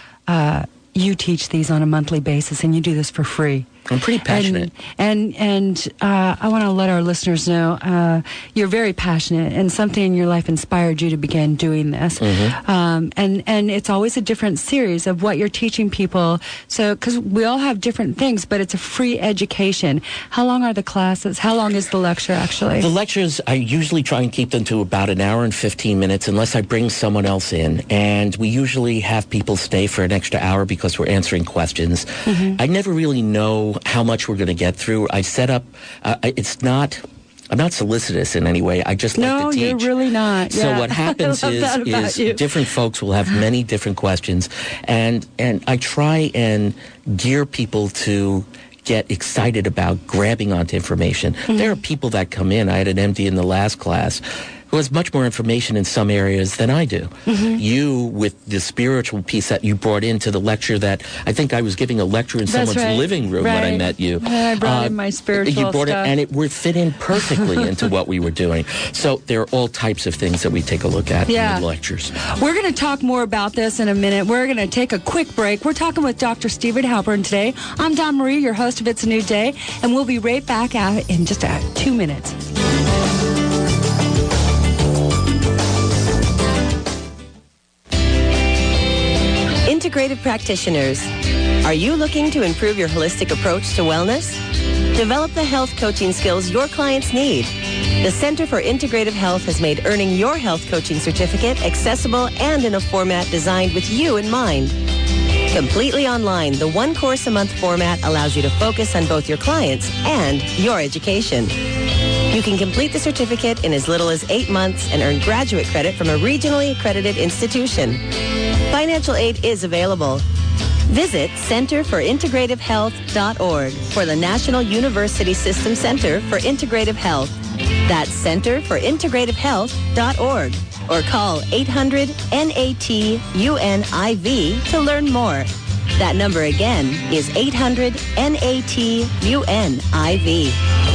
uh, you teach these on a monthly basis, and you do this for free. I'm pretty passionate. And, and, and uh, I want to let our listeners know uh, you're very passionate, and something in your life inspired you to begin doing this. Mm-hmm. Um, and, and it's always a different series of what you're teaching people. So, because we all have different things, but it's a free education. How long are the classes? How long is the lecture, actually? The lectures, I usually try and keep them to about an hour and fifteen minutes, unless I bring someone else in. And we usually have people stay for an extra hour because we're answering questions. Mm-hmm. I never really know how much we're going to get through. I set up, uh, it's not, I'm not solicitous in any way. I just like no, to teach. No, you're really not. So yeah. what happens is, is you. different folks will have many different questions. And, and I try and gear people to get excited about grabbing onto information. Mm-hmm. There are people that come in. I had an M D in the last class who has much more information in some areas than I do. Mm-hmm. You, with the spiritual piece that you brought into the lecture, that I think I was giving a lecture in That's someone's right. living room right. when I met you. I brought uh, in my spiritual You brought stuff. it, and it would fit in perfectly into what we were doing. So there are all types of things that we take a look at yeah. in the lectures. We're going to talk more about this in a minute. We're going to take a quick break. We're talking with Doctor Stephen Halpern today. I'm Don Marie, your host of It's a New Day, and we'll be right back out in just uh, two minutes. Integrative practitioners, are you looking to improve your holistic approach to wellness? Develop the health coaching skills your clients need. The Center for Integrative Health has made earning your health coaching certificate accessible and in a format designed with you in mind. Completely online, the one course a month format allows you to focus on both your clients and your education. You can complete the certificate in as little as eight months and earn graduate credit from a regionally accredited institution. Financial aid is available. Visit center for integrative health dot org for the National University System Center for Integrative Health. That's center for integrative health dot org. Or call eight hundred N A T U N I V to learn more. That number again is eight hundred N A T U N I V.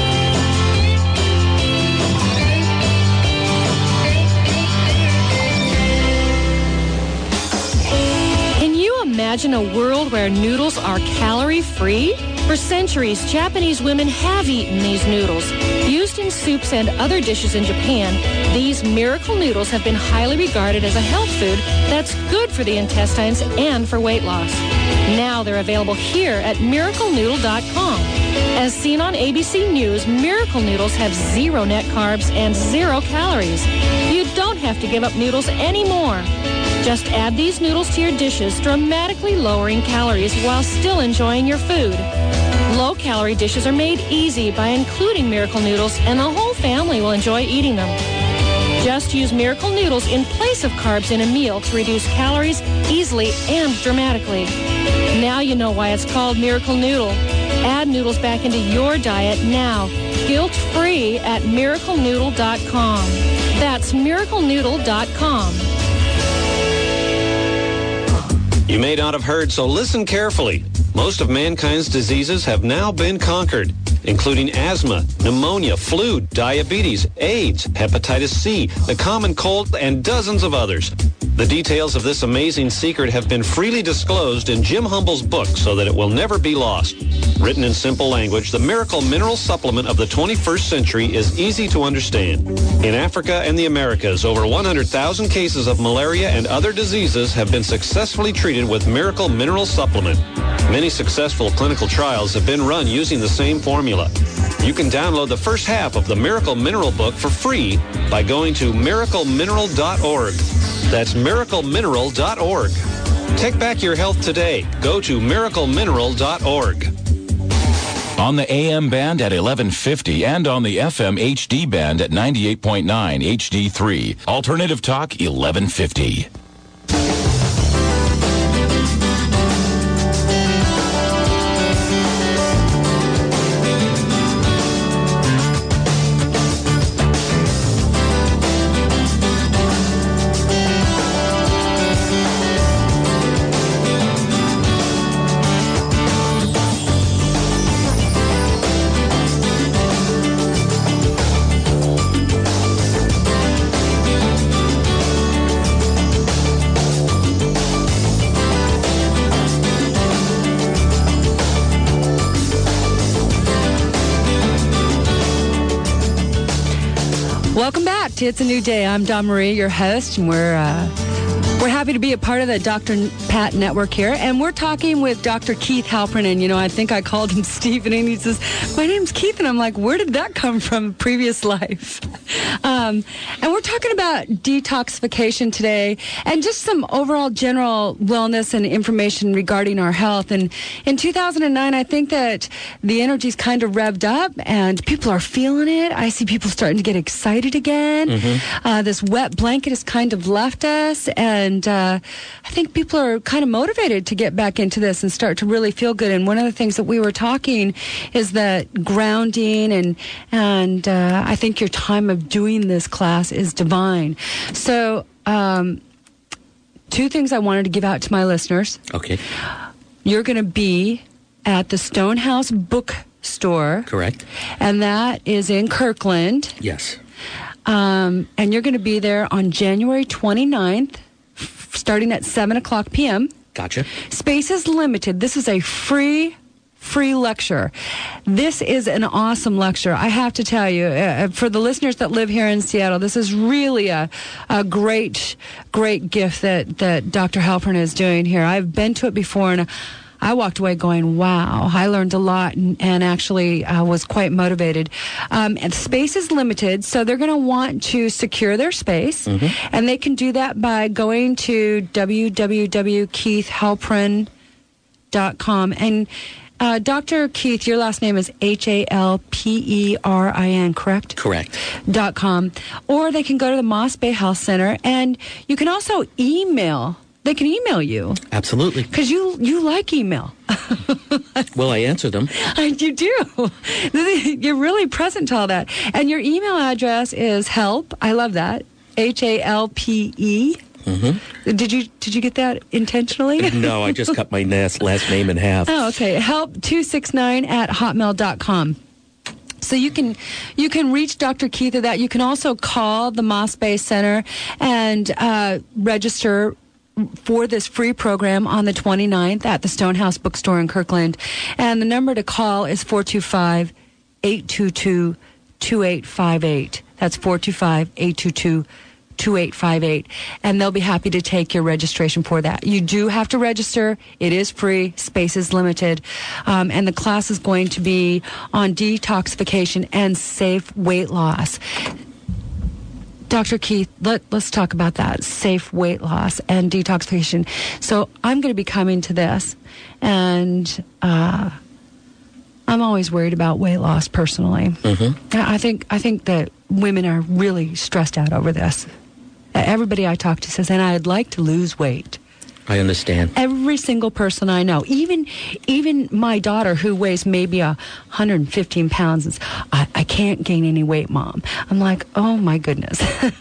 Imagine a world where noodles are calorie-free? For centuries, Japanese women have eaten these noodles. Used in soups and other dishes in Japan, these miracle noodles have been highly regarded as a health food that's good for the intestines and for weight loss. Now they're available here at miracle noodle dot com. As seen on A B C News, Miracle Noodles have zero net carbs and zero calories. You don't have to give up noodles anymore. Just add these noodles to your dishes, dramatically lowering calories while still enjoying your food. Low-calorie dishes are made easy by including Miracle Noodles, and the whole family will enjoy eating them. Just use Miracle Noodles in place of carbs in a meal to reduce calories easily and dramatically. Now you know why it's called Miracle Noodle. Add noodles back into your diet now, guilt-free at miracle noodle dot com. That's miracle noodle dot com. You may not have heard, so listen carefully. Most of mankind's diseases have now been conquered, including asthma, pneumonia, flu, diabetes, AIDS, hepatitis C, the common cold, and dozens of others. The details of this amazing secret have been freely disclosed in Jim Humble's book so that it will never be lost. Written in simple language, the Miracle Mineral Supplement of the twenty-first century is easy to understand. In Africa and the Americas, over one hundred thousand cases of malaria and other diseases have been successfully treated with Miracle Mineral Supplement. Many successful clinical trials have been run using the same formula. You can download the first half of the Miracle Mineral book for free by going to miracle mineral dot org. That's miracle mineral dot org. Take back your health today. Go to miracle mineral dot org. On the A M band at eleven fifty and on the F M H D band at ninety-eight point nine H D three. Alternative Talk eleven fifty. Welcome back to It's a New Day. I'm Dawn Marie, your host, and we're uh, we're happy to be a part of the Doctor Pat Network here. And we're talking with Doctor Keith Halpern. And, you know, I think I called him Stephen, and he says, my name's Keith. And I'm like, where did that come from? Previous life. Um, and we're talking about detoxification today and just some overall general wellness and information regarding our health. And in two thousand nine, I think that the energy's kind of revved up and people are feeling it. I see people starting to get excited again. Mm-hmm. Uh, this wet blanket has kind of left us. And uh, I think people are kind of motivated to get back into this and start to really feel good. And one of the things that we were talking is that grounding and, and uh, I think your time of doing this class is divine. So, um, two things I wanted to give out to my listeners. Okay. You're going to be at the Stonehouse Bookstore. Correct. And that is in Kirkland. Yes. Um, and you're going to be there on January twenty-ninth, starting at seven o'clock p.m. Gotcha. Space is limited. This is a free free lecture. This is an awesome lecture. I have to tell you, uh, for the listeners that live here in Seattle, this is really a, a great, great gift that, that Doctor Halpern is doing here. I've been to it before, and I walked away going, wow, I learned a lot and, and actually uh, was quite motivated. Um, and space is limited, so they're going to want to secure their space, mm-hmm. and they can do that by going to w w w dot keith halpern dot com. And Uh, Doctor Keith, your last name is H A L P E R I N, correct? Correct. Dot com. Or they can go to the Moss Bay Health Center, and you can also email. They can email you. Absolutely. Because you, you like email. Well, I answer them. I, you do. You're really present to all that. And your email address is help. I love that. H A L P E. Mm-hmm. Did you did you get that intentionally? No, I just cut my last, last name in half. Oh, okay. Help two six nine at hotmail dot com. So you can you can reach Doctor Keith at that. You can also call the Moss Bay Center and uh, register for this free program on the twenty-ninth at the Stonehouse Bookstore in Kirkland. And the number to call is four two five, eight two two, two eight five eight. That's four two five, eight two two, two eight five eight, and they'll be happy to take your registration for that. You do have to register. It is free. Space is limited. Um, and the class is going to be on detoxification and safe weight loss. Doctor Keith, let, let's talk about that, safe weight loss and detoxification. So I'm going to be coming to this, and uh, I'm always worried about weight loss personally. Mm-hmm. I think I think that women are really stressed out over this. Everybody I talk to says, and I'd like to lose weight. I understand. Every single person I know, even even my daughter who weighs maybe a one hundred fifteen pounds, is, I, I can't gain any weight, Mom. I'm like, oh my goodness.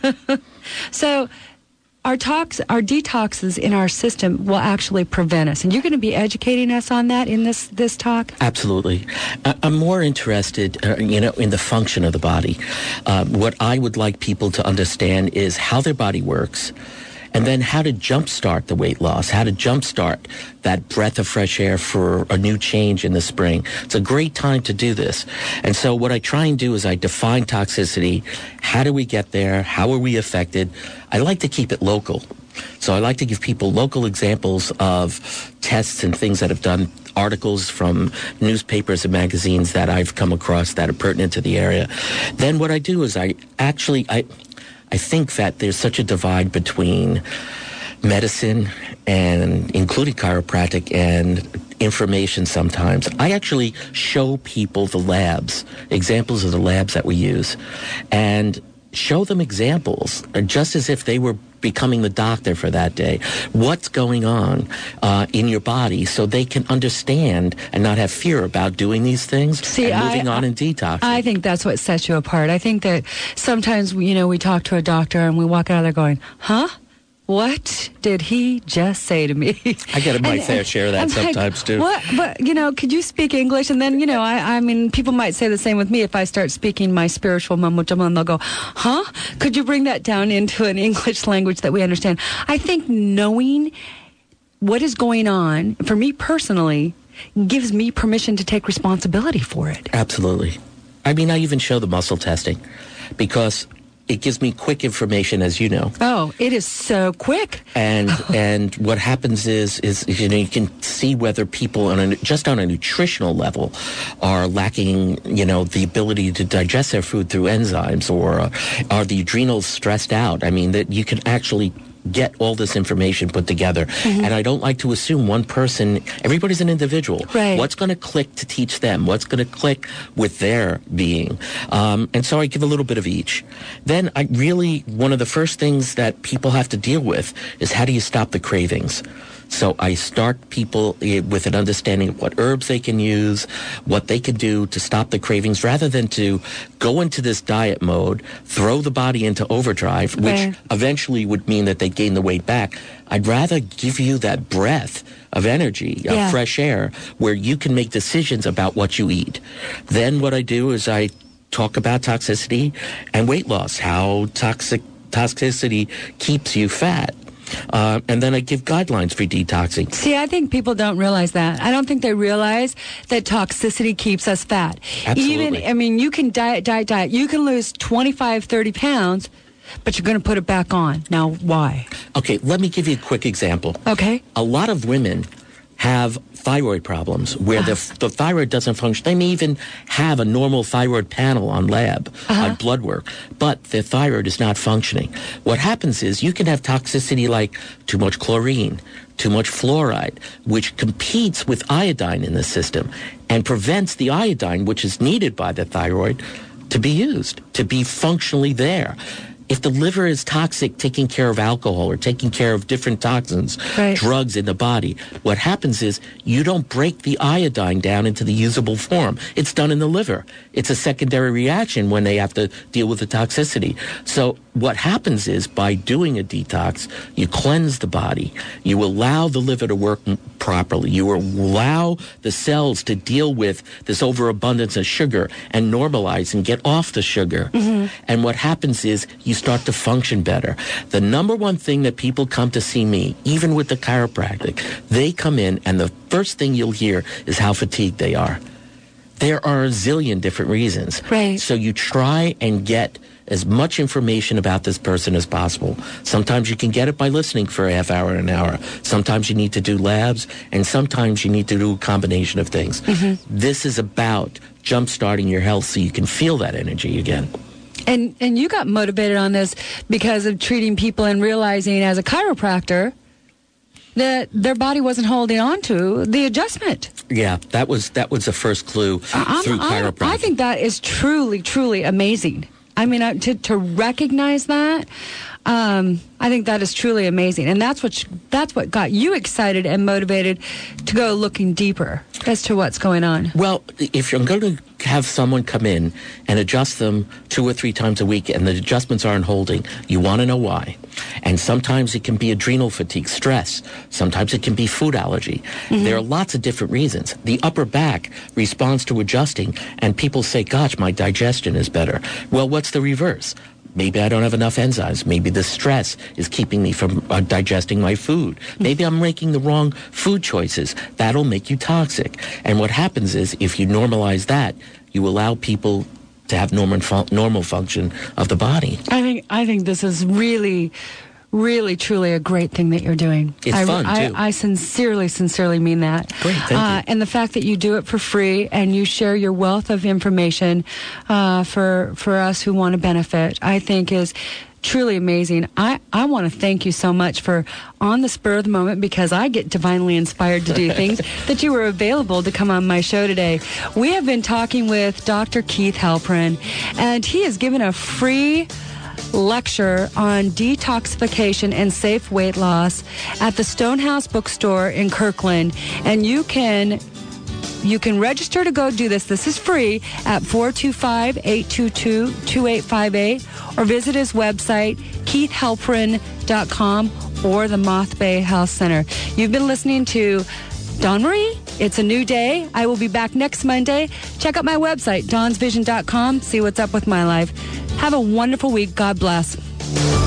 So our tox, our detoxes in our system will actually prevent us. And you're going to be educating us on that in this, this talk? Absolutely. I, I'm more interested, uh, you know, in the function of the body. Uh, what I would like people to understand is how their body works, and then how to jumpstart the weight loss, how to jumpstart that breath of fresh air for a new change in the spring. It's a great time to do this. And so what I try and do is I define toxicity. How do we get there? How are we affected? I like to keep it local. So I like to give people local examples of tests and things that have done, articles from newspapers and magazines that I've come across that are pertinent to the area. Then what I do is I actually, I, I think that there's such a divide between medicine and including chiropractic and information sometimes. I actually show people the labs, examples of the labs that we use, and show them examples, just as if they were becoming the doctor for that day. What's going on uh, in your body so they can understand and not have fear about doing these things See, and moving I, on and detoxing. I think that's what sets you apart. I think that sometimes, you know, we talk to a doctor and we walk out of there going, huh? What did he just say to me? I get my and, fair share of that I'm sometimes, like, too. What? But, you know, could you speak English? And then, you know, I, I mean, people might say the same with me if I start speaking my spiritual mumbo jumbo, and they'll go, huh? Could you bring that down into an English language that we understand? I think knowing what is going on, for me personally, gives me permission to take responsibility for it. Absolutely. I mean, I even show the muscle testing because it gives me quick information, as you know. Oh, it is so quick. And and what happens is is you know you can see whether people on a, just on a nutritional level are lacking, you know, the ability to digest their food through enzymes, or uh, are the adrenals stressed out. I mean, that you can actually get all this information put together. Mm-hmm. And I don't like to assume one person, everybody's an individual. Right. What's going to click to teach them? What's going to click with their being? Um, and so I give a little bit of each. Then I really, one of the first things that people have to deal with is how do you stop the cravings? So I start people with an understanding of what herbs they can use, what they can do to stop the cravings, rather than to go into this diet mode, throw the body into overdrive, which right. eventually would mean that they gain the weight back. I'd rather give you that breath of energy, yeah. of fresh air, where you can make decisions about what you eat. Then what I do is I talk about toxicity and weight loss, how toxic toxicity keeps you fat. Uh, and then I give guidelines for detoxing. See, I think people don't realize that. I don't think they realize that toxicity keeps us fat. Absolutely. Even, I mean, you can diet, diet, diet. You can lose twenty-five, thirty pounds, but you're going to put it back on. Now, why? Okay, let me give you a quick example. Okay. A lot of women have thyroid problems where uh, the, the thyroid doesn't function. They may even have a normal thyroid panel on lab, uh-huh. on blood work, but their thyroid is not functioning. What happens is you can have toxicity like too much chlorine, too much fluoride, which competes with iodine in the system and prevents the iodine, which is needed by the thyroid, to be used, to be functionally there. If the liver is toxic, taking care of alcohol or taking care of different toxins, right. drugs in the body, what happens is you don't break the iodine down into the usable form. It's done in the liver. It's a secondary reaction when they have to deal with the toxicity. So what happens is by doing a detox, you cleanse the body. You allow the liver to work properly. You allow the cells to deal with this overabundance of sugar and normalize and get off the sugar. Mm-hmm. And what happens is you start to function better. The number one thing that people come to see me, even with the chiropractic, they come in and the first thing you'll hear is how fatigued they are. There are a zillion different reasons. Right. So you try and get as much information about this person as possible. Sometimes you can get it by listening for a half hour, an hour. Sometimes you need to do labs, and sometimes you need to do a combination of things. Mm-hmm. This is about jump-starting your health so you can feel that energy again. And and you got motivated on this because of treating people and realizing as a chiropractor that their body wasn't holding on to the adjustment. Yeah, that was that was the first clue I'm, through I'm, chiropractic. I think that is truly, truly amazing. I mean, uh, to, to recognize that, um, I think that is truly amazing. And that's what, that's what got you excited and motivated to go looking deeper as to what's going on. Well, if you're going to have someone come in and adjust them two or three times a week and the adjustments aren't holding, you want to know why. And sometimes it can be adrenal fatigue, stress. Sometimes it can be food allergy. Mm-hmm. There are lots of different reasons. The upper back responds to adjusting, and people say, gosh, my digestion is better. Well, what's the reverse? Maybe I don't have enough enzymes. Maybe the stress is keeping me from uh, digesting my food. Maybe I'm making the wrong food choices. That'll make you toxic. And what happens is, if you normalize that, you allow people to have normal fun- normal function of the body. I think I think this is really, really, truly a great thing that you're doing. It's I, fun, I, too. I sincerely, sincerely mean that. Great, thank uh, you. And the fact that you do it for free and you share your wealth of information uh, for for us who want to benefit, I think is truly amazing. I, I want to thank you so much for, on the spur of the moment, because I get divinely inspired to do things, that you were available to come on my show today. We have been talking with Doctor Keith Halperin, and he has given a free lecture on detoxification and safe weight loss at the Stonehouse Bookstore in Kirkland. And you can You can register to go do this. This is free at four two five, eight two two, two eight five eight, or visit his website, keith halperin dot com, or the Moth Bay Health Center. You've been listening to Dawn Marie. It's a new day. I will be back next Monday. Check out my website, dawns vision dot com. See what's up with my life. Have a wonderful week. God bless.